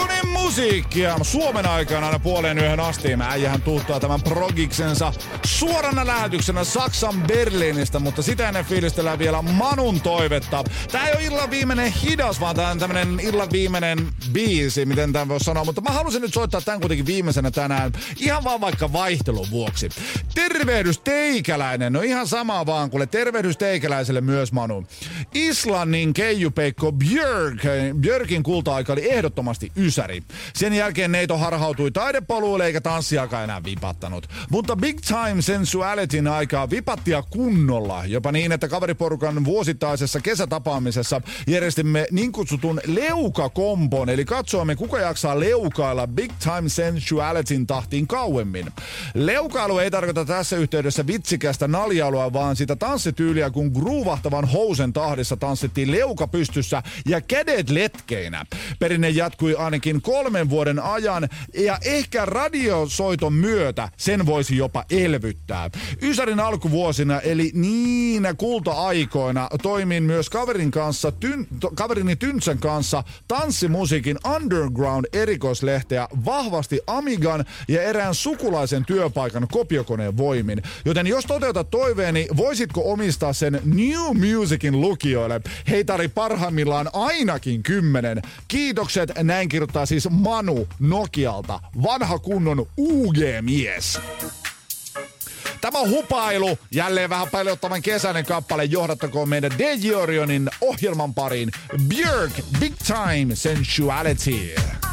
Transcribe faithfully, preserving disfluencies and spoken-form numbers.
Mikkonen musiikkia. Suomen aikana aina puoleen yhden asti. Mä äijähän tuuttaa tämän progiksensa suorana lähetyksenä Saksan Berliinistä, mutta sitä ennen fiilistellään vielä Manun toivetta. Tää ei ole illan viimeinen hidas, vaan tää on tämmönen illan viimeinen biisi, miten tämän voisi sanoa. Mutta mä halusin nyt soittaa tän kuitenkin viimeisenä tänään, ihan vaan vaikka vaihtelun vuoksi. Tervehdys teikäläinen, no ihan sama vaan, kuule tervehdys teikäläiselle myös Manu. Islannin keijupeikko Björk, Björkin kulta-aika oli ehdottomasti ysäri. Sen jälkeen neito harhautui taidepoluille eikä tanssiakaan enää vipattanut. Mutta Big Time Sensualityn aikaa vipattia kunnolla. Jopa niin, että kaveriporukan vuosittaisessa kesätapaamisessa järjestimme niin kutsutun leukakompon. Eli katsoamme kuka jaksaa leukailla Big Time Sensualityn tahtiin kauemmin. Leukailu ei tarkoita tässä yhteydessä vitsikästä naljailua, vaan sitä tanssityyliä, kun gruuvahtavan housen tahdissa tanssittiin leuka pystyssä ja kädet letkeinä. Perinne jatkui ainakin kolmen vuoden ajan ja ehkä radiosoiton myötä sen voisi jopa elvyttää. Ysärin alkuvuosina eli niinä kulta-aikoina toimin myös kaverin kanssa, tyn, to, kaverini Tyntsän kanssa tanssimusiikin underground-erikoislehteä vahvasti Amigan ja erään sukulaisen työpaikan kopiokoneen voimin. Joten jos toteutat toiveeni, voisitko omistaa sen New Musicin lukijoille? Heitä oli parhaimmillaan ainakin kymmenen. Kiitokset, näin kirjoittaa siis Manu Nokialta. Vanha kunnon U G-mies. Tämä on hupailu, jälleen vähän pelottavan kesäinen kappale, johdattakoon meidän D J Orionin ohjelman pariin. Björk, Big Time Sensuality.